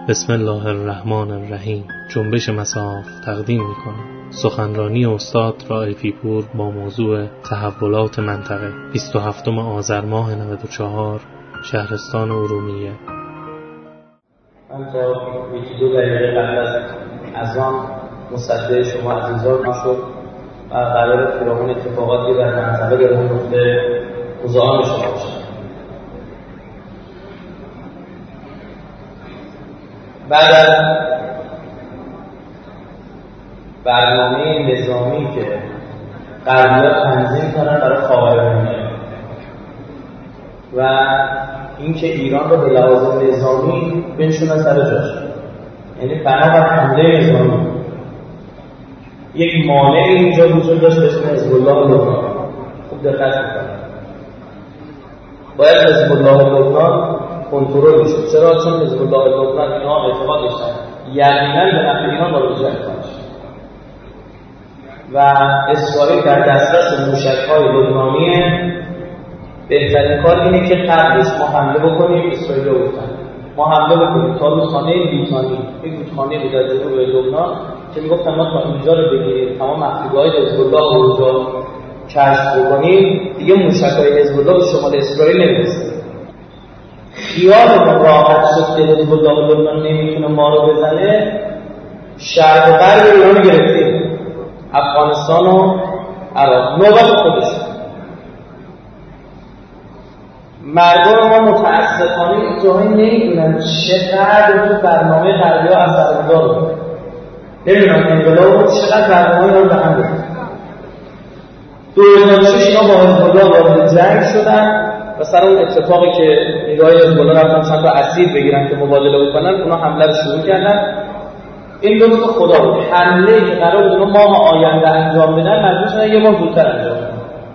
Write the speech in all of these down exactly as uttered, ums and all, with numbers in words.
بسم الله الرحمن الرحیم. جنبش مصاف تقدیم می‌کنم سخنرانی استاد رائفی پور با موضوع تحولات منطقه بیست و هفتم آذر ماه نود و چهار شهرستان ارومیه. من تا یکی دو دقیقه قبل از اذان مصدق شما عزیزان نشد و قرار فراغون اتفاقاتی در منطقه به اون نقطه مزاحم شما باشم. بعد از برنامه نظامی که غربی‌ها تنظیم کردن برای خاورمیانه و اینکه ایران رو به لحاظ نظامی بنشونه سر جاش، یعنی بنابر حمله نظامی یک مانع اینجا وجود داشت به اسم حزب الله لبنان. خوب دقت کنید، باید حزب الله لبنان کنترل میشد. چرا؟ چون حزب الله لبنان اینا اعتقاد داشتن یقینا به نفع ایران وارد جنگ خواهد شد و اسرائیل در دسترس موشک‌های لبنانیه. بهترین کار اینه که قبلش ما حمله بکنیم. اسرائیل رو گفتن ما حمله بکنیم تا رودخانه لیتانی، یک رودخانه بود در جنوب لبنان که میگفتن ما تا اینجا رو بگیریم، تمام مخفیگاه‌های حزب الله رو اونجا کشف بکنیم، دیگه موشک‌های حزب الله به شمال اسرائیل نمیرسه. خیالمون راحت شد که حزب الله لبنان نمیتونه ما رو بزنه. شرق و غرب ایران رو گرفتیم، افغانستان و عراق، نوبت خودشون. مردم ما متاسفانه این جاهایی نمیدونن چقدر تو برنامه غربی‌ها اثرگذار بود. نمیدونن انقلاب چقدر برنامه رو به هم ریخت. دو هزار و شش اینا با حزب الله وارد جنگ شدن و سر اون اتفاقی که نیروهای حزب الله رفتن چند تا اسیر بگیرن که مبادله بکنن، اونا حمله رو شروع کردن. این لطف خدا بود. حمله که قرار بود اونا ماه آینده انجام بدن مجبور شدن یه ماه زودتر انجام بدن.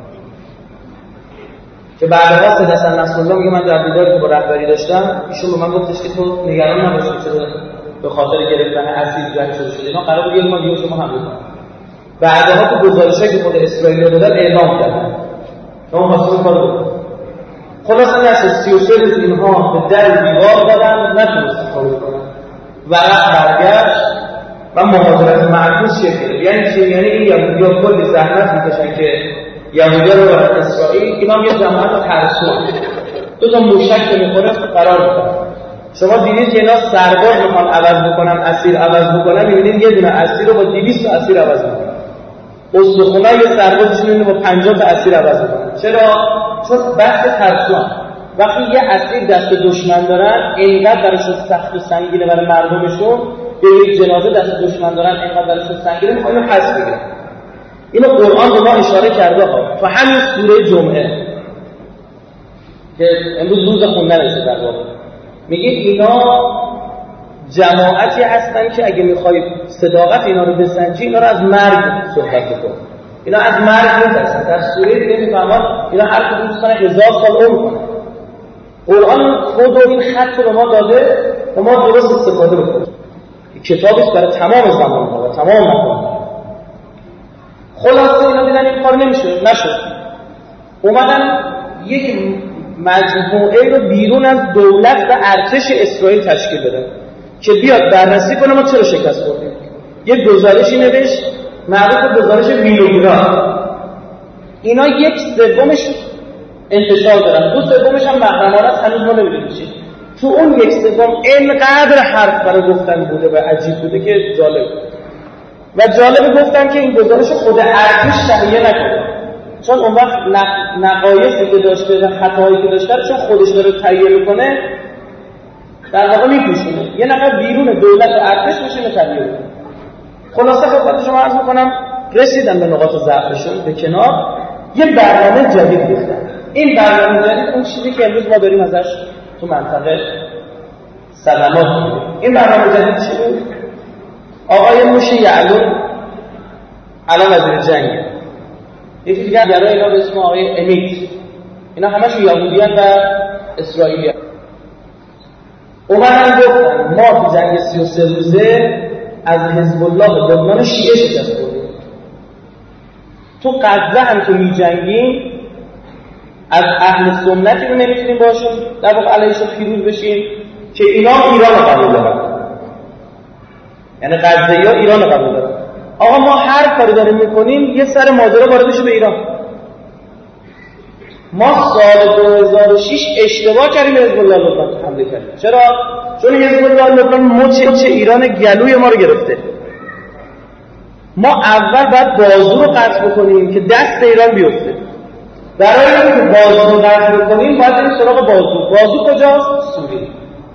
که بعدها سید حسن نصرالله میگه من در دیداری که با رهبری داشتم، ایشون به من گفتش که تو نگران نباش که به خاطر گرفتن اسیر جنگ شده شده، اینا قرار بود یه ماه دیگه شما حمله کنن. بعدها تو گزارشی که خود اسرائیل دادن اعلام کردن که اون خاصه کارو بکنن. خلاصه نشد سی و سه روز اینها به در دیوار دادن، نتونستن کارو بکنن. ورق برگشت و مهاجرت معکوس شکل. یعنی چی؟ یعنی این یهودی‌ها کلی زحمت میکشن که یهودی‌ها رو برای اسرائیل، اینا یه جماعت ترسون دو تا موشک که میخوره قرار میدن. شما دیدید که اینا سرباز میخوان عوض بکنن، اسیر عوض بکنن، میبینید یه دونه اسیر رو با دویست تا اسیر عوض میکنن. استخونای یه سربازشون رو با پنجاه تا اسیر عوض میکنن. چرا؟ چون بحث ترسون. وقتی یه اسیر دست دشمن دارن، اینقدر براشون سخت و سنگینه برای مردمشون، به یک جنازه دست دشمن دارن اینقدر براشون سنگینه، میخوان اینو پس بگیرن. اینو قرآن به ما اشاره کرده ها تو همین سوره جمعه که امروز روز خوندنشه. در واقع میگه اینا جماعتی هستن که اگه میخوای صداقت اینا رو بسنجی، اینا رو از مرگ صحبت بکن. اینا از مرگ میترسن. در سوره دیگه میفهمن اینا هر کدوم دوست دارن هزار سال عمر کنن. قرآن خود این خط رو به ما داده و ما درست استفاده بکنیم. کتابش برای تمام زمان‌ها و تمام مکان‌ها. خلاصه اینا دیدن این کار نمیشه، نشد. اومدن یک مجموعه رو بیرون از دولت و ارتش اسرائیل تشکیل بدن که بیاد بررسی کنه ما چرا شکست خوردیم. یک گزارشی نوشت معروف به گزارش وینوگراد. اینا یک سومش انتشار دادن، دو سومش هم محرمانه است، هنوز ما نمیدونیم چی. تو اون یک سوم اینقدر حرف برای گفتن بوده و عجیب بوده که جالب. و جالب گفتن که این گزارش خود ارتش تهیه نکرده، چون اون وقت نقایصی که داشته و خطاهایی که داشته چون خودش داره تهیه میکنه در واقع میپوشونه. یه نفر بیرون دولت و ارتش میشه تهیه میکنه. خلاصه خدمت شما عرض میکنم رسیدن به نقاط ضعفشون به کنار، یه برنامه جدید ریختن. این برنامه جدید اون چیزی که امروز ما داریم ازش تو منطقه صدمات می‌بینیم. این برنامه جدید چی بود؟ آقای موشی یعلون الان وزیر جنگه. یکی دیگه برای اینا به اسم آقای امیت، اینا همشون یهودیان و اسرائیلیان. اومدن گفتن ما تو جنگ سی و سه روزه از حزب الله لبنان شیعه شکست خوردیم. تو غزه هم که می‌جنگیم از اهل سنتی رو نمیتونیم باشون در واقع علیهشون پیروز بشیم که اینا ایران رو قبول دارن. یعنی غزه‌ها ایران رو قبول دارن. آقا ما هر کاری داریم میکنیم یه سر ماجرا وارد بشه به ایران. ما سال دو هزار و شش اشتباه کردیم حزب الله لبنان حمله کردیم. چرا؟ چون حزب الله لبنان مچ ایران گلوی ما رو گرفته. ما اول باید بازو رو قطع بکنیم که دست ایران بیفته. برای اینکه بازو رو قطع بکنیم باید بریم سراغ بازو. بازو کجاست؟ سوریه.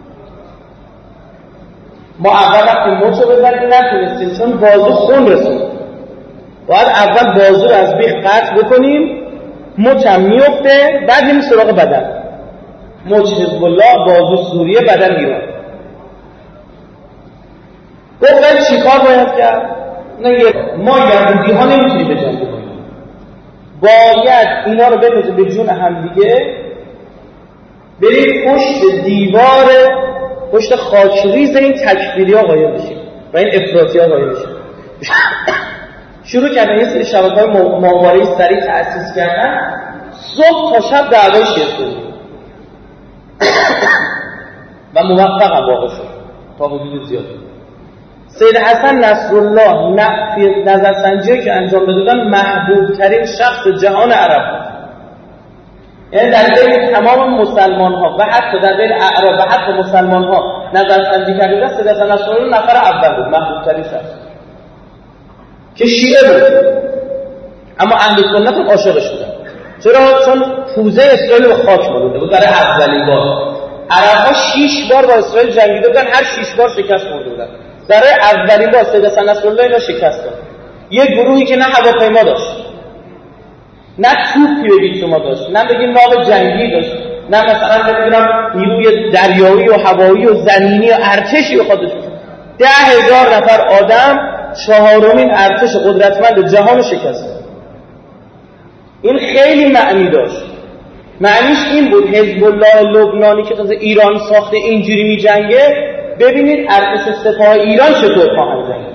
ما اول وقتی مچ رو بزنیم نتونستیم چون بازو خون رسید. باید اول بازو رو از بیخ قطع بکنیم، مچ هم میفته، بعد میریم سراغ بدن. مچ حزب الله، بازو سوریه، بدن ایران. گفتن چیکار باید کرد؟ ما یهودی ها نمیتونیم به جنگ کنیم. باید اینا رو بپذیم به جون هم دیگه، بریم پشت دیوار، پشت خاکریز این تکفیری ها قایم بشیم و این افراطی ها قایم بشیم. شروع کردن یه سری شبکه‌های ماهواره‌ای سریع تأسیس کردن. صبح تا شب دعوای شیعه سنی و موفق هم واقع شد تا حدود زیاد. سید حسن نصرالله نظرسنجی که انجام دادن محبوب ترین شخص جهان عرب بود. یعنی در بین تمام مسلمان ها و حتی در بین اعراب و حتی مسلمان ها نظرسنجی کردن سید حسن نصرالله نفر اول بود، محبوب ترین شخص که شیعه بود، اما اهل سنت هم عاشقش بودن. چرا؟ چون پوزه اسرائیل رو خاک مالوده بود. برای اولین بار عرب‌ها شش بار با اسرائیل جنگیده بودن، هر شش بار شکست خورده بودن. برای اولین بار سید حسن نصرالله اینا شکست داد. یه گروهی که نه هواپیما داشت، نه توپی بگید شما داشت، نه بگید ناو جنگی داشت، نه مثلا بگیرم نیروی دریایی و هوایی و زمینی و ارتشی به خودش داشت. ده هزار نفر آدم چهارمین ارتش قدرتمند جهان رو شکست داد. این خیلی معنی داشت. معنیش این بود حزب الله لبنانی که تازه ایران ساخته اینجوری می جنگه، ببینید ارتش سپاه ایران چطور خواهند جنگید.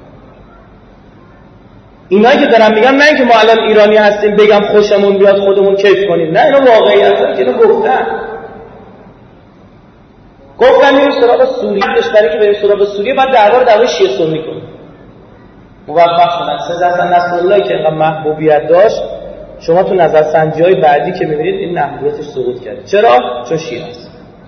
اینایی که دارم میگم نه اینکه ما الان ایرانی هستیم بگم خوشمون بیاد خودمون کیف کنیم، نه، اینا واقعیته که اینو گفتن. گفتن این سراغ سوریه، دشمنی که بریم سراغ سوریه بعد دعوا رو دعوای شیعه سنی کنیم. موفق شدن. سید حسن نصرالله که اینقدر محبوبیت داشت، شما تو نظرسنجی‌های بعدی که می‌بینید این محبوبیتش سقوط کرده. چرا؟ چون شیعه است.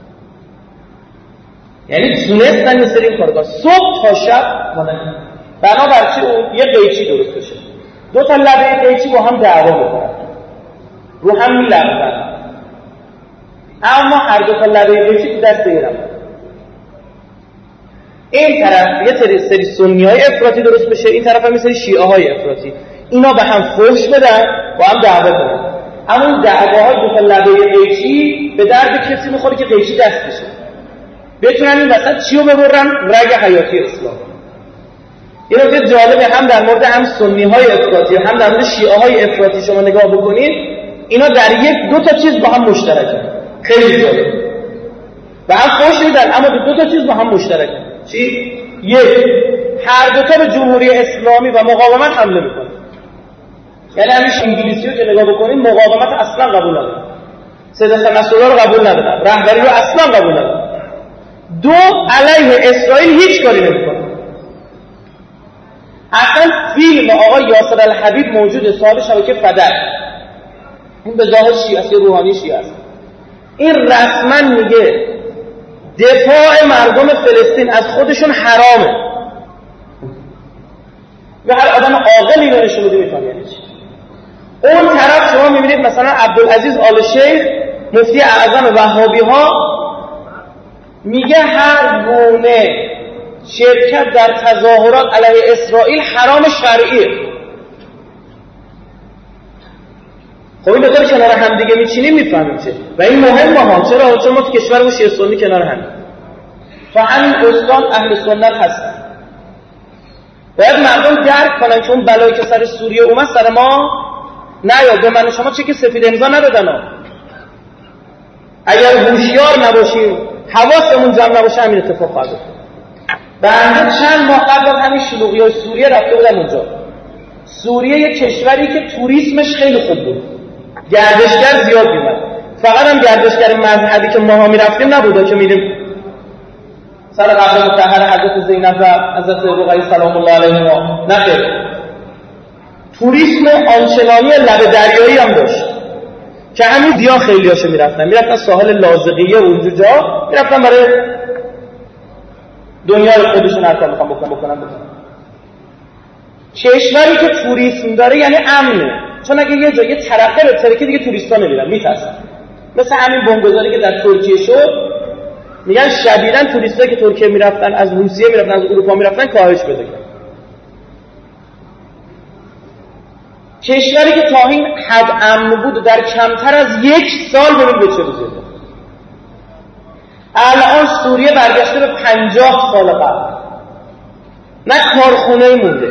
یعنی تونستن یه سری کارگاه صبح تا شب مانند بنابرچه اون یه قیچی درست بشه، دو تا لبه قیچی با هم دعوا بکنن، رو هم می‌لغزن، اما هر دو تا لبه قیچی تو دست ایران. این طرف یه سری سری سنی‌های افراطی درست بشه، این طرف هم یه سری شیعه‌های افراطی، اینا به هم فحش بدن، با هم دعوا کنن. اما این دعواهای دو تا لبه قیچی به درد کسی می‌خوره که قیچی دست بشه، بتونن این وسط چیو ببرن؟ رگ حیاتی اسلام. این نکته جالبه، هم در مورد هم سنی‌های افراطی هم در مورد شیعه‌های افراطی شما نگاه بکنید، اینا در یک دو تا چیز با هم مشترکن. خیلی جالب. و هم فحش میدن اما دو, دو تا چیز با هم مشترکن. چی؟ یک، هر دو تا به جمهوری اسلامی و مقاومت حمله میکنن. یعنی همیش انگلیسی رو که نگاه بکنید مقاومت اصلا قبول ندارن. سید حسن نصرالله رو قبول ندارن، رهبری رو اصلا قبول ندارن. دو، علیه اسرائیل هیچ کاری نمیکنه. اصلا فیلم آقای یاسر الحبیب موجود صاحب شبکه فدر، این به ظاهر شیعه است، روحانی شیعه است، این رسما میگه دفاع مردم فلسطین از خودشون حرامه. و هر آدم عاقلی رو نشون بده میفهمه یعنی چی. اون طرف شما میبینید مثلا عبدالعزیز آل شیخ مفتی اعظم وهابی ها میگه هر گونه شرکت در تظاهرات علیه اسرائیل حرام شرعیه. خب این بطور کنار هم دیگه میچینیم میفهمیم چه و این مهمه ها. چرا؟ چون ما تو کشورمون شیعه سنی کنار هم و همین استان اهل سنت هستن. باید مردم درک کنن که اون بلایی که سر سوریه اومد سر ما نیاد. به من شما چه که سفید امضا ندادن ها. اگر هوشیار نباشیم حواسمون جمع نباشه همین اتفاق خواهد افتاد. بنده چند ماه قبل از همین شلوغی‌های سوریه رفته بودم اونجا. سوریه یک کشوری که توریسمش خیلی خوب بود، گردشگر زیاد می‌اومد. فقط هم گردشگر مذهبی که ماها می‌رفتیم نبوده که می‌ریم سر قبر مطهر حضرت زینب و حضرت رقیه سلام الله علیهما. نه خیر، توریسم آنچنانی لب دریایی هم داشت که همین دیا خیلی هاشو میرفتن میرفتن ساحل لاذقیه و اونجا جا میرفتن برای دنیای خودشون هر میخوام بکنن بکنن بکنن. کشوری که توریسم داره یعنی امنه، چون اگه یه جایی ترقه بهتره که دیگه توریستا نمیرن، میترسن. مثل همین بمبگذاری که در ترکیه شد، میگن شدیداً توریستایی که ترکیه میرفتن، از روسیه میرفتن، از اروپا میرفتن، کاهش پیدا کرد. کشوری که تا این حد امن بود در کمتر از یک سال ببین به چه رسیده. الان سوریه برگشته به پنجاه سال قبل، نه کارخونه مونده،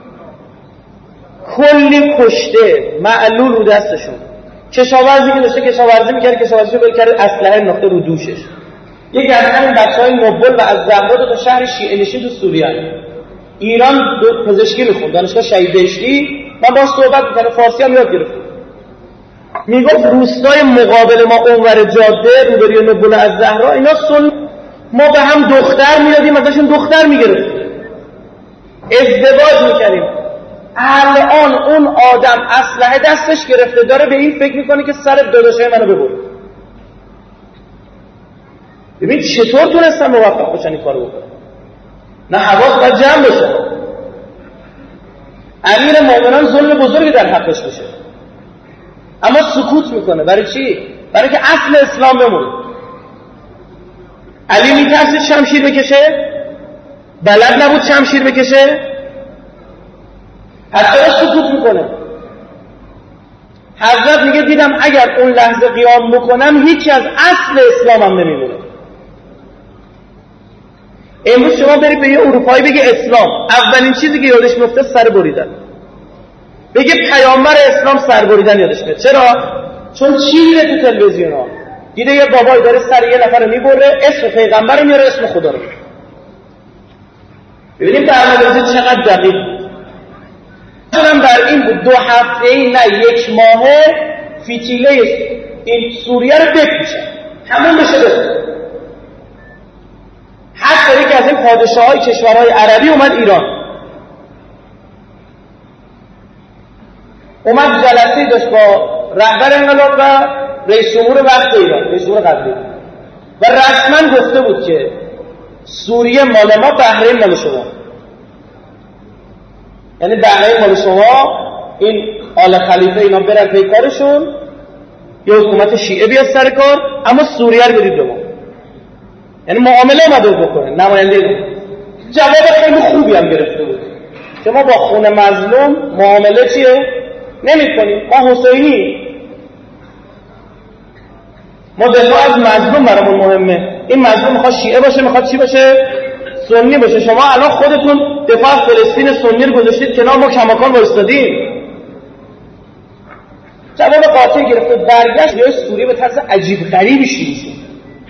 کلی کشته معلول رو دستشون، کشاورزی که داشته کشاورزی میکرد کشاورزیشو بل کرده اسلحه انداخته رو دوشش. یکی از همین بچهای نوبل و از زهرا دو تا شهر شیعه نشین تو سوریه. ایران پزشکی میخوند، دانشگاه شهید بهشتی، من باهاش صحبت می‌کردم، فارسی هم یاد گرفتم. میگفت روستای مقابل ما اونور جاده روبروی نوبل از زهرا اینا سن ما به هم دختر میدادیم، ازشون دختر میگرفتیم، ازدواج میکردیم. الان اون آدم اسلحه دستش گرفته داره به این فکر میکنه که سر داداشای منو ببره. ببین چطور تونستن موفق باشن این کارو بکنن. نه حواس باید جمع بشه. امیر مومنان ظلم بزرگی در حقش بشه اما سکوت میکنه. برای چی؟ برای که اصل اسلام بمونه. علی میترسید شمشیر بکشه؟ بلد نبود شمشیر بکشه؟ حتی سکوت میکنه. حضرت میگه دیدم اگر اون لحظه قیام بکنم هیچی از اصل اسلامم نمیمونه. امروز شما برید به یه اروپایی بگی اسلام، اولین چیزی که یادش میفته سر بریدن. بگه پیامبر اسلام سر بریدن یادش میاد. چرا؟ چون چی میره تو تلویزیون ها؟ دیده یه بابایی داره سر یه نفر میبره، اسم پیغمبر میاره، اسم خدا رو میاره. ببینیم برنامه‌ریزی چقدر دقیق بود. چون بر این بود دو هفته ای نه یک ماهه فتیله این سوریه رو بپیچن، همون بشه بره. حتی یکی از این پادشاهای کشورهای عربی اومد ایران، اومد جلسه‌ای داشت با رهبر انقلاب و رئیس جمهور وقت ایران، رئیس جمهور قبلی، و رسما گفته بود که سوریه مال ما، بحرین مال شما. یعنی بحرین مال شما، این آل خلیفه اینا برن پی کارشون، یه حکومت شیعه بیاد سر کار، اما سوریه رو بدید به ما. یعنی معامله اومده بکنه، نماینده بود. جواب خیلی خوبی هم گرفته بود که ما با خون مظلوم معامله چیه؟ نمی کنیم. ما حسینی، ما دفاع از مظلوم برامون مهمه. این مظلوم میخواد شیعه باشه، میخواد چی باشه؟ سنی باشه. شما الان خودتون دفاع از فلسطین سنی رو گذاشتید کنار، ما کماکان وایستادیم. جواب قاطع گرفته. برگشت یا سوریه به طرز عجیب غریبی شروع شد.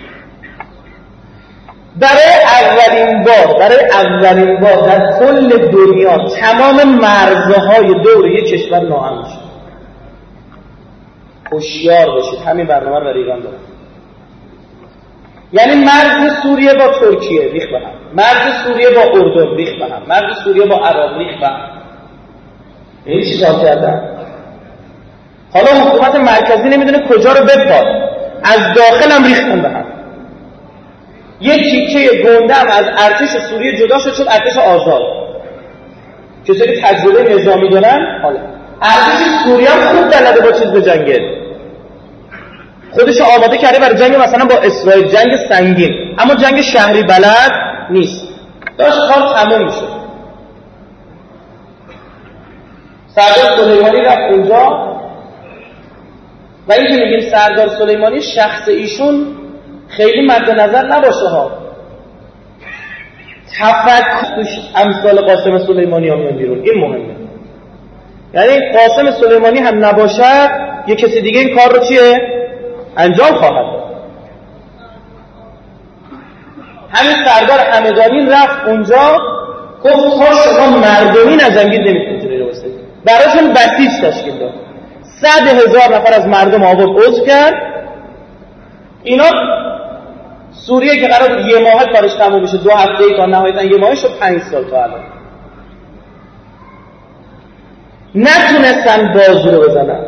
برای اولین بار برای اولین بار در کل دنیا تمام مرزهای دور یک کشور ناامن شد. هوشیار باشید، همین برنامه رو برای ایران دارم. یعنی مرز سوریه با ترکیه ریخت به هم، مرز سوریه با اردن ریخت به هم، مرز سوریه با عراق ریخت به هم. این چی کار کردن؟ حالا حکومت مرکزی نمیدونه کجا رو بپاد، از داخل هم ریختن به هم. یک تیکه گنده هم از ارتش سوریه جدا شد، شد ارتش آزاد. کسایی که تجربه نظامی دارن، حالا ارتش سوریه هم خوب بلده با چیز به جنگه، خودش آماده کرده برای جنگ مثلا با اسرائیل، جنگ سنگین، اما جنگ شهری بلد نیست. داشت کار تموم میشه. سردار سلیمانی رفت اونجا و این که میگیم سردار سلیمانی شخص ایشون خیلی مد نظر نباشه ها، تفکرش امثال قاسم سلیمانی ها میان بیرون، این مهمه. یعنی قاسم سلیمانی هم نباشه یه کسی دیگه این کار رو چیه؟ انجام خواهد داد. همین سردار همدانی رفت اونجا گفت تا شما مردمی نجنگید نمیتونید جلوی رو بستید، براشون بسیج تشکیل داد. صد هزار نفر از مردم آورد عضو کرد. اینا سوریه که قرار بود یه ماه کارش تموم بشه، دو هفته ای کار نهایتا یه ماه شد، پنج سال تا الان نتونستن بازو رو بزنن.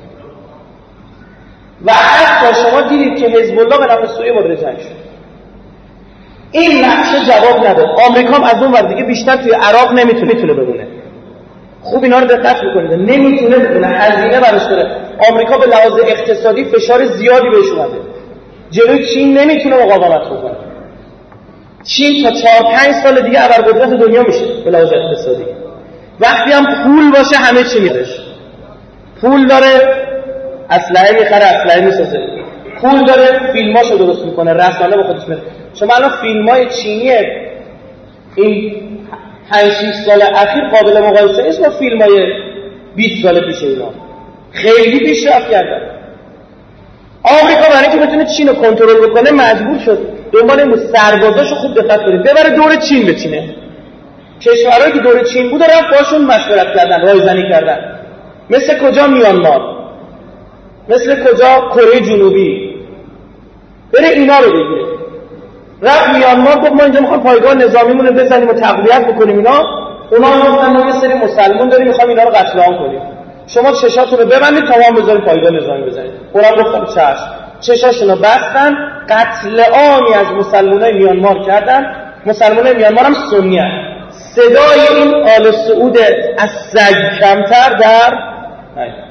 و حتی شما دیدید که حزب الله به نفع سوریه وارد جنگ شد. این نقشه جواب نداد. آمریکا هم از اون ور دیگه بیشتر توی عراق نمیتونه میتونه بمونه. خوب اینا رو دقت بکنید، نمیتونه بمونه، هزینه براش داره. آمریکا به لحاظ اقتصادی فشار زیادی بهش اومده، جلوی چین نمیتونه مقاومت بکنه. چین تا چهار پنج سال دیگه ابرقدرت دنیا میشه به لحاظ اقتصادی. وقتی هم پول باشه همه چی میدهش. پول داره اسلحه میخره، اسلحه میسازه. پول داره فیلماشو درست میکنه، رسانه به خودش میره. شما الان فیلمای چینی این پنج شش سال اخیر قابل مقایسه نیست با فیلمای بیست سال پیش اینا. خیلی پیشرفت کردن. آمریکا برای اینکه بتونه چین رو کنترل بکنه مجبور شد دنبال این سربازاشو خوب دقت کنید ببره دور چین بچینه. کشورهایی که دور چین بوده رفت باشون مشورت کردن، رایزنی کردن. مثل کجا؟ میانمار. مثل کجا؟ کره جنوبی. بره اینا رو بگیره. رفت میانمار گفت ما اینجا میخوایم پایگاه نظامیمون رو بزنیم و تقویت بکنیم اینا. اونا گفتن ما یه سری مسلمان داریم میخوایم اینا رو قتل عام کنیم. شما چشاتون رو ببندید تا ما بذاریم پایگاه نظامی بزنید. اونا گفتن چشم. چشاشون رو بستن، قتل عامی از مسلمانای میانمار کردن. مسلمانای میانمار هم سنی هستند. صدای این آل سعود از سگ کمتر در نیامد.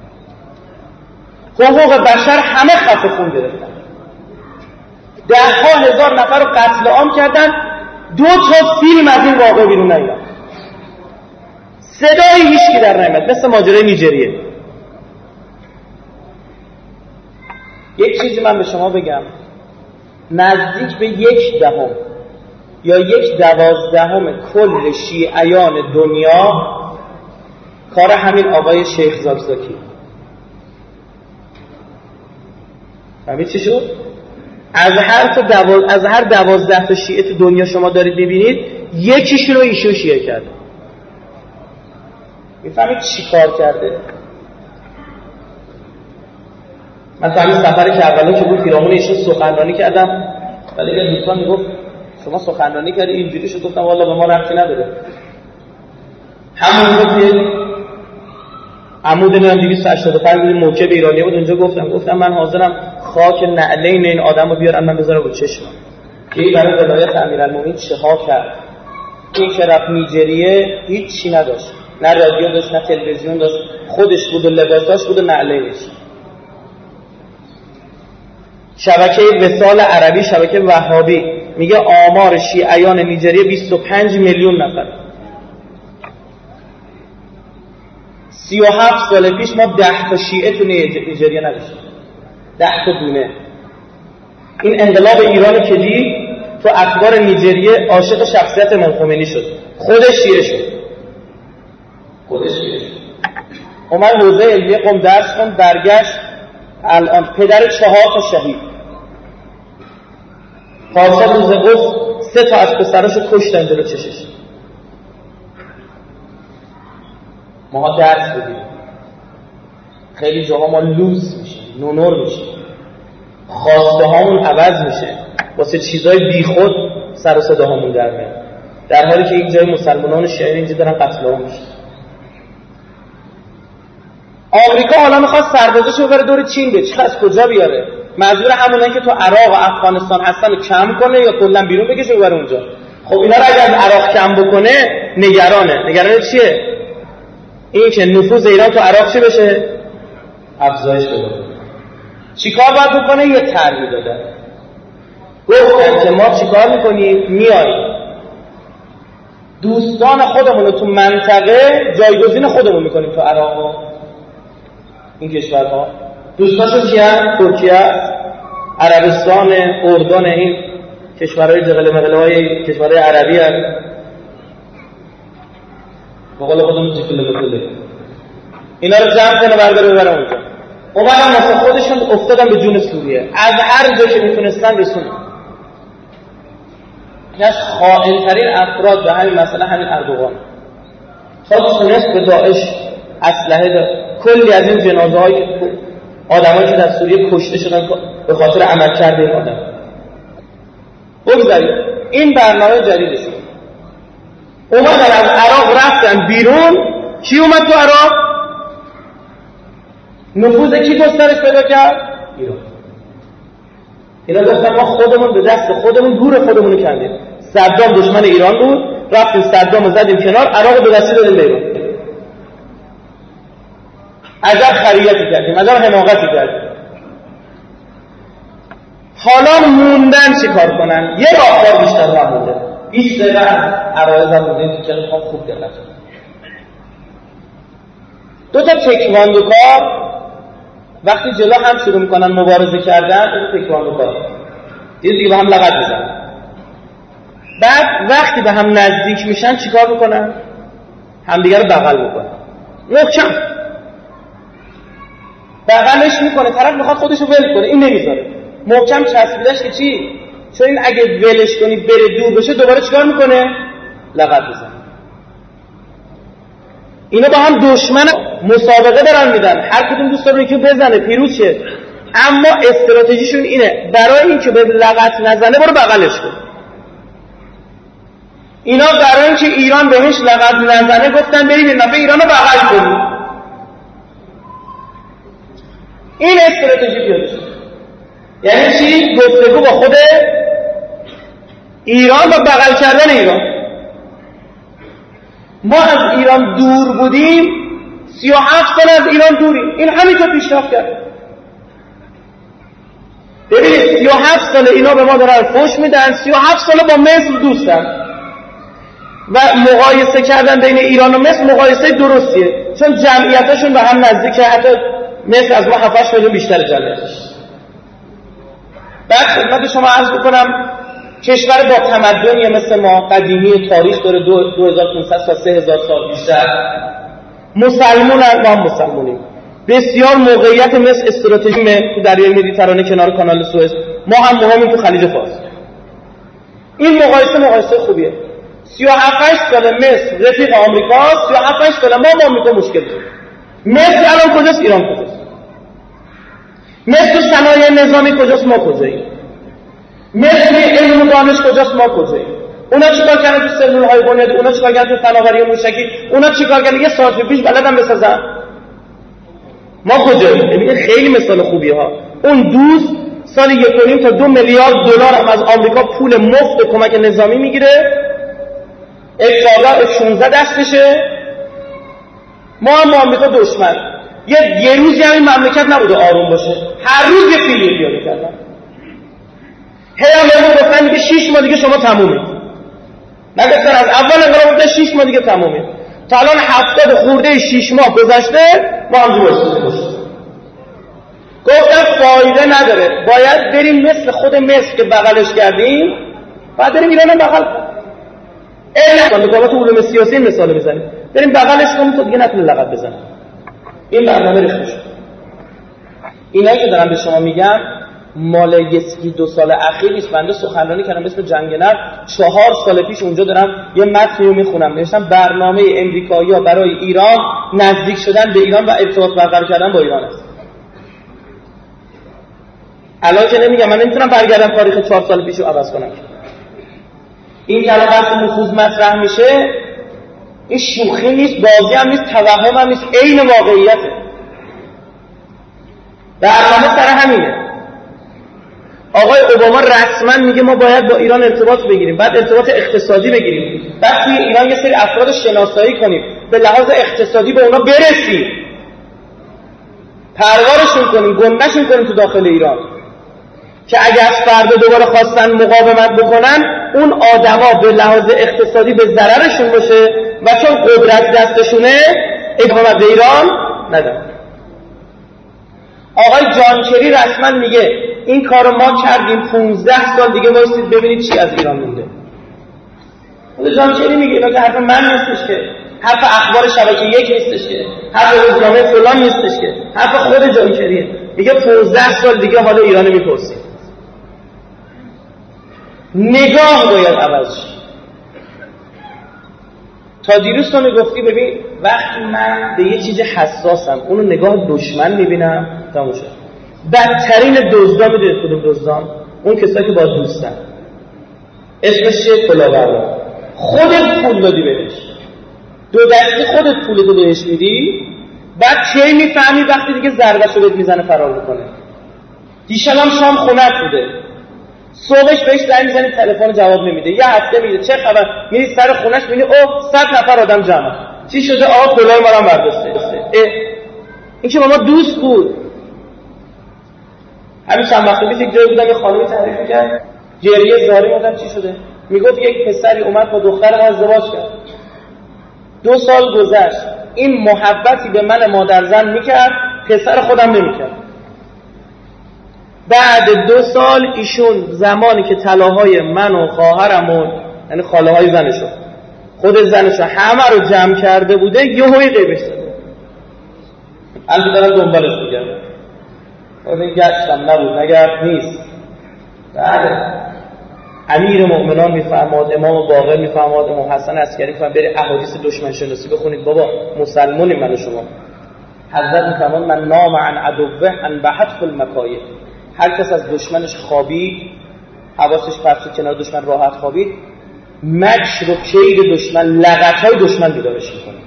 حقوق بشر همه خفه خون گرفتن. ده ها هزار نفر رو قتل عام کردن. دو تا فیلم از این واقعه بیرون نیامد. صدای هیچکی در نیامد. مثل ماجرای نیجریه. یک چیزی من به شما بگم، نزدیک به یک دهم یا یک دوازدهم کل شیعیان دنیا کار همین آقای شیخ زاکزاکی. همین چی شد؟ از هر تا دواز... از هر دوازده تا شیعه تو دنیا شما دارید ببینید یکیشون رو ایشون شیعه کرده. میفهمید چی کار کرده؟ من تو همین سفر کربلا که بود پیرامون ایشون سخنرانی کردم، ولی یه دوستان میگفت شما سخنرانی کردی اینجوری شد. گفتم والا به ما ربطی نداره. همون رو که عمود نام دویست و هشتاد و پنج موکب ایرانی بود اونجا گفتم گفتم من حاضرم خاک نعلین این آدم رو بیارم من بذارم رو چشمم که این برای ولایت امیرالمومنین چه ها کرد. این که رفت نیجریه هیچ چی نداشت، نه رادیو داشت نه تلویزیون داشت، خودش بود و لباساش بود و نعلینش. شبکه وصال عربی، شبکه وهابی میگه آمار شیعیان نیجریه بیست و پنج میلیون نفر. سی و هفت سال پیش ما ده تا شیعه تو نیجریه نداشتیم، ده تا دونه. این انقلاب ایران که دید تو اخبار نیجریه عاشق شخصیت امام خمینی شد، خودش شیعه شد. خودش شیعه شد. اومد حوزه علمیه قم درس خوند، برگشت الان پدر چهار تا شهید. پارسال روز قدس سه تا از پسراشو کشتن جلو چشش. ما درس بدیم. خیلی جاها ما لوس میشیم، نونور میشیم، خواسته هامون عوض میشه، واسه چیزای بیخود سر و صدا هامون در میاد، در حالی که یک جای مسلمانان شیعه اینجا دارن قتل عام میشه. آمریکا حالا میخواد سربازاشو ببره دور چین، به چه از کجا بیاره؟ مجبور همونایی که تو عراق و افغانستان هستن رو کم کنه یا کلا بیرون بکشه ببره اونجا. خب اینا رو اگه از عراق کم بکنه نگرانه. نگرانه چیه؟ این که نفوذ ایران تو عراق چی بشه؟ افزایش پیدا کنه. چیکار باید بکنه؟ یه طرحی داده. گفتن که ما چیکار میکنیم؟ میاییم دوستان خودمون رو تو منطقه جایگزین خودمون میکنیم تو عراق و این کشورها. دوستاشون کیه؟ ترکیه، عربستان، اردن، این کشورهای جغل مغله های کشورهای عربی هست. بقول خودمون جیفله بطله اینا رو جمع کنه برداره ببره اونجا. اومدن واسه خودشون افتادن به جون سوریه، از هر جا که میتونستن رسوندن. این از خائن‌ترین افراد به همین مسئله همین اردوغان. تا تونست به داعش اسلحه داد. کلی از این جنازه هایی که آدمایی که در سوریه کشته شدن به خاطر عمل کرده این آدم. بگذارید این برنامه جدیدشون اومدن از عراق رفتن بیرون. کی اومد تو عراق؟ نفوذ کی گسترش پیدا کرد؟ ایران. اینا گفتن ما خودمون به دست خودمون گور خودمون کندیم. صدام دشمن ایران بود، رفتیم صدام زدیم کنار، عراق به دستی دادیم به ایران. عجب خریتی کردیم، عجب حماقتی کردیم. حالا موندن چی کار کنن؟ یه راهکار بیشتر هم مونده. بیست دقیقه از عرایض هم مونده که میخوام خوب دقت کنم. دو تا تکواندوکار وقتی جلو هم شروع میکنن مبارزه کردن، دو تا تکواندوکار دیگه دیگه هم لغت میزنن. بعد وقتی به هم نزدیک میشن چیکار میکنن؟ همدیگه رو بغل میکنن. محکم بغلش میکنه، طرف میخواد خودش رو ول کنه، این نمیذاره. محکم چسبیدش که چی؟ چون این اگه ولش کنی بره دور بشه دوباره چیکار میکنه؟ لغت میزنه. اینا با هم دشمن مسابقه دارن میدن، هر کدوم دوست داره یکی بزنه پیروز شه، اما استراتژیشون اینه برای اینکه به لغت نزنه برو بغلش کن. اینا برای اینکه ایران بهش لغت نزنه گفتن بریم این دفعه ایرانو بغل کنیم. این استراتژی پیاده شد. یعنی چی؟ گفتگو با خود ایران و بغل کردن ایران. ما از ایران دور بودیم، سی و هفت سال از ایران دوریم. این همینطور پیشرفت کرد. ببینید سی و هفت سال اینا به ما دارن فوش میدن، سی و هفت سال با مصر دوستن و مقایسه کردن بین ایران و مصر مقایسه درستیه، چون جمعیتاشون به هم نزدیکه. حتی مصر از ما هفت میلیون بیشتر جمعیتش. بعد خدمت شما عرض بکنم کشور با تمدنی مثل ما، قدیمی، تاریخ داره، دو هزار و پانصد تا سه هزار سال بیشتر، مسلمون ما هم مسلمونیم. بسیار موقعیت مصر استراتژیکه تو دریای مدیترانه کنار کانال سوئز، ما هم مهمیم تو خلیج فارس. این مقایسه مقایسه خوبیه. سی و هفت سال مصر رفیق آمریکاست، سی و هفت سال ما با آمریکا مشکل داریم. مصر الان کجاست؟ ایران کجاست؟ مصر صنایع نظامی کجاست؟ ما کجاییم؟ مصر علم و دانش کجاست؟ ما کجاییم؟ اونا چیکار کردن تو سلول‌های بنیادی؟ اونا چیکار کردن تو فناوری موشکی؟ اونا چیکار کردن یه سال پیش بلدن بسازن؟ ما کجاییم؟ ببین خیلی مثال خوبیه ها. اون دوست سال یک و نیم تا دو میلیارد دلار هم از آمریکا پول مفت کمک نظامی میگیره. اف چهارده اف شانزده دستشه. ما هم آمریکا دشمن. یه یه روزی هم این مملکت نبوده آروم باشه. هر روز یه فیلمی پیاده کردن. هی هم بهمون گفتن میگه شش ماه دیگه شما تمومید. نگفتن از اول انقلاب گفتن شش ماه دیگه تمومید. تا الان هفتاد خورده شش ماه گذشته ما هم جور استفاده. گفتن فایده نداره. باید بریم مثل خود مصر که بغلش کردیم، بعد بریم ایران رو بغل کنیم. این نکنه تو علوم سیاسی مثال بزنیم. بریم بغلش کنیم تا دیگه نتونه لغت بزنه. این برنامه ریخته شد. اینایی که دارم به شما میگم مال یکی دو سال اخیر نیست. بنده سخنرانی کردم اسم جنگ نفت، چهار سال پیش اونجا دارم یه متنی رو میخونم، نوشتم برنامه امریکایی‌ها برای ایران نزدیک شدن به ایران و ارتباط برقرار کردن با ایران است. الان که نمیگم، من نمیتونم برگردم تاریخ چهار سال پیشو عوض کنم. این که الان وقتی نفوذ مطرح میشه، این شوخی نیست، بازی هم نیست، توهم هم نیست، عین واقعیته. برنامه سر همینه. آقای اوباما رسما میگه ما باید با ایران ارتباط بگیریم، بعد ارتباط اقتصادی بگیریم، بعد توی ایران یه سری افراد شناسایی کنیم، به لحاظ اقتصادی به اونا برسیم، پروارشون کنیم، گندهشون کنیم تو داخل ایران، که اگه از فردا دوباره خواستن مقاومت بکنن اون آدما به لحاظ اقتصادی به ضررشون باشه و چون قدرت دستشونه اقامت به ایران ندن. آقای جان کری رسما میگه این کارو ما کردیم، پونزده سال دیگه وایسید ببینید چی از ایران مونده. خود جان کری میگه اینا که حرف من نیستش، که حرف اخبار شبکه یک نیستش، که حرف روزنامه فلان نیستش، که حرف خود جان کریه. میگه پونزده سال دیگه حال ایرانو میپرسید. نگاه باید عوض شد. تا دیروز تو میگفتی ببین وقتی من به یه چیز حساسم اونو نگاه دشمن میبینم تموم شد. بدترین دزدا میدونید کدوم دزدان؟ اون کسایی که با دوستن. اسمش چیه؟ کلاهبردار. خودت پول دادی بهش، دو دستی خودت پولتو بهش میدی، بعد کی میفهمی وقتی دیگه ضربه‌شو بهت میزنه فرار میکنه. دیشب هم شام خونت بوده، صبحش بهش زنگ میزنی تلفن جواب نمیده، یه هفته میگه چه خبر، میری سر خونش میگه اوه صد نفر آدم جمع، چی شده؟ آقا کلاه ما رو برداشته. این که با ما دوست بود. همین چند وقت پیش یک جایی بودم، یه خانمی تعریف می‌کرد گریه زاری بودم. چی شده؟ میگفت یک پسری اومد با دختر ما ازدواج کرد، دو سال گذشت، این محبتی به من مادر زن میکرد، پسر خودم نمیکرد. بعد دو سال ایشون زمانی که طلاهای من و خواهرمون، یعنی خاله های زنشو، خود زنشو همه رو جمع کرده بوده، یه هوی غیبش زده. الان دارم دنبالش میگردم، این گشتم نبود نگرد نیست. بعد امیر مؤمنان میفرماد، امام باقر میفرماد، امام حسن عسکری میفرماد بری احادیث دشمن شناسی بخونید. بابا مسلمونیم من و شما. حضرت میفرماد من نام عن عدوه ان بحث المکایه، هر کس از دشمنش خوابید، حواسش پرت شد کنار دشمن، راحت خوابید، مکر و کید دشمن، لغت‌های دشمن بیدارش میکنه.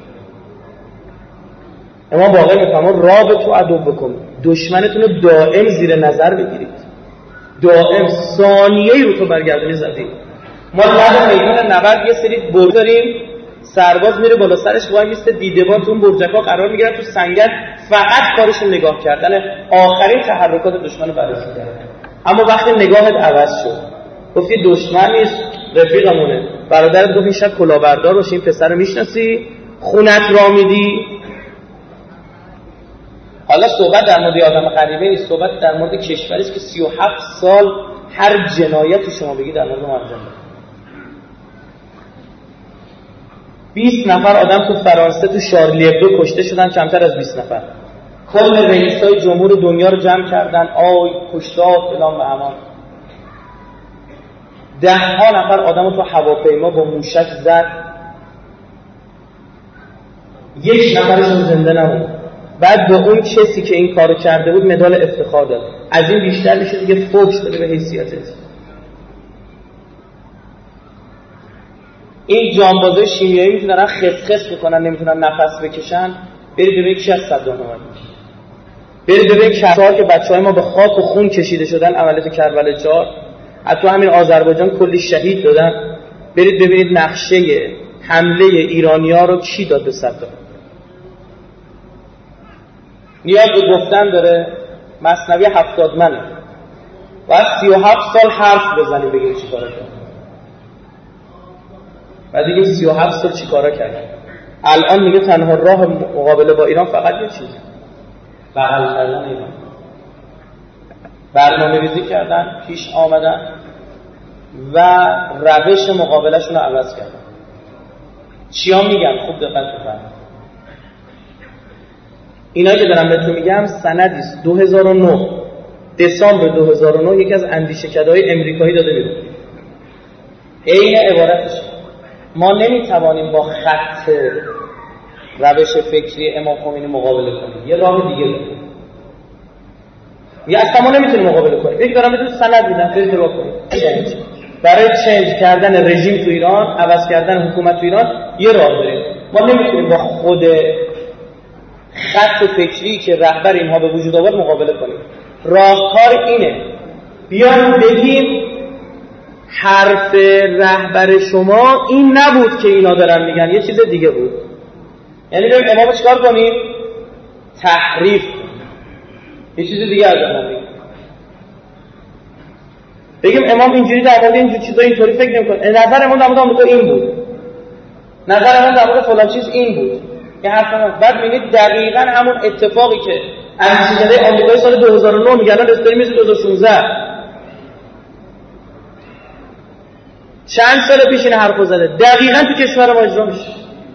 امام باقر میفرماد رابطوا عدوکم، دشمنتون رو دائم زیر نظر بگیرید، دائم ثانیه‌ای رو تو برگردونی زدی. ما لب میدان نبرد یه سری برج داریم، سرباز میره بالا سرش وای میسته، دیده‌بان تو اون برجک‌ها قرار میگیرن، تو سنگر فقط کارشون نگاه کردن آخرین تحرکات دشمن رو بررسی کردن. اما وقتی نگاهت عوض شد، گفتی دشمن نیست رفیقمونه، برادرت گفت این شب کلاهبردار باشه، این پسر رو میشناسی، خونت را میدی. حالا صحبت در مورد آدم غریبه نیست، صحبت در مورد کشوری است که سی و هفت سال هر جنایتی شما بگید در مورد ما انجام داده. بیست نفر آدم تو فرانسه تو شارلی ابدو کشته شدن، کمتر از بیست نفر. کل رئیسای جمهور دنیا رو جمع کردن، آی کشتار فلان و امان. ده ها نفر آدم تو هواپیما با موشک زد، یک نفرشون زنده نموند. بعد به اون کسی که این کارو کرده بود مدال افتخار داد. از این بیشتر میشه دیگه فوکس داده به حیثیتت. این جانبازای شیمیایی میتونن خسخس بکنن، نمیتونن نفس بکشن. برید ببینید کی از صدام اومد، برید ببینید کسایی که بچهای ما به خاک و خون کشیده شدن عملیات کربلا چهار، حتی همین آذربایجان کلی شهید دادن. برید ببینید نقشه حمله ایرانی‌ها رو کی داد به صدام. نیاز به گفتن داره، مثنوی هفتادمنه، باید سی و هفت سال حرف بزنیم بگیم چی کارا کرد، بعد دیگه سی و هفت سال چی کارا کرد. الان میگه تنها راه مقابله با ایران فقط یه چیز، بغل کردن ایران. برنامه ریزی کردن، پیش آمدن و روش مقابلهشون رو عوض کردن. چیا میگن؟ خوب دقت بفرمایید. اینا که دارم بهتون میگم سندیست دو هزار و نه، دسامبر دو هزار و نه، یکی از اندیشکده‌های امریکایی داده بیرون. عین عبارتش ما نمیتوانیم با خط روش فکری امام خمینی مقابله کنیم، یه راه دیگه داریم. یا اصلا ما نمیتونیم مقابله کنیم. یک دارم بهتون سند میدم، برید نگاه کنید. برای چنج کردن رژیم تو ایران، عوض کردن حکومت تو ایران یه راه داریم. ما نمیتونیم با خود خط فکری که رهبر اینها به وجود آورد مقابله کنیم. راهکار اینه بیان بگیم حرف رهبر شما این نبود که اینا دارن میگن، یه چیز دیگه بود. یعنی بگیم امام چیکار کنیم؟ تحریف کنیم، یه چیز دیگه از امام بگیم. بگیم امام اینجوری در مورد اینجور چیزا اینطوری فکر نمی‌کنه، نظر امام در مورد آمریکا این بود، نظر امام در مورد فلان چیز این بود. که حرف بعد میگید دقیقاً همون اتفاقی که اندیشکده آمریکایی سال دو هزار و نه میگن الان داریم میشه دو هزار و شانزده، چند سال پیش این حرفو زده، دقیقاً تو کشور ما اجرا میشه.